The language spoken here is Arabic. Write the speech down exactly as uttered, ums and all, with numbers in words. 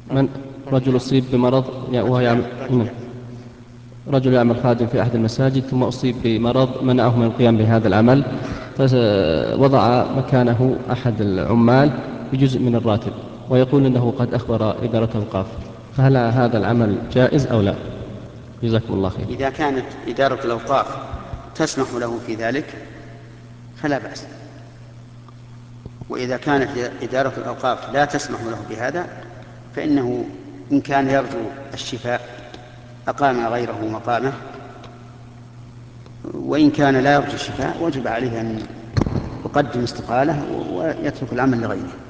من رجل أصيب بمرض وهو يعمل نعم. رجل يعمل خادم في أحد المساجد ثم أصيب بمرض منعه من القيام بهذا العمل، فوضع مكانه أحد العمال بجزء من الراتب، ويقول إنه قد أخبر إدارة الأوقاف، فهل هذا العمل جائز أو لا؟ جزاكم الله خير. إذا كانت إدارة الأوقاف تسمح له في ذلك فلا بأس، وإذا كانت إدارة الأوقاف لا تسمح له بهذا فإنه إن كان يرجو الشفاء أقام غيره مقامه، وإن كان لا يرجو الشفاء وجب عليه أن يقدم استقالة ويترك العمل لغيره.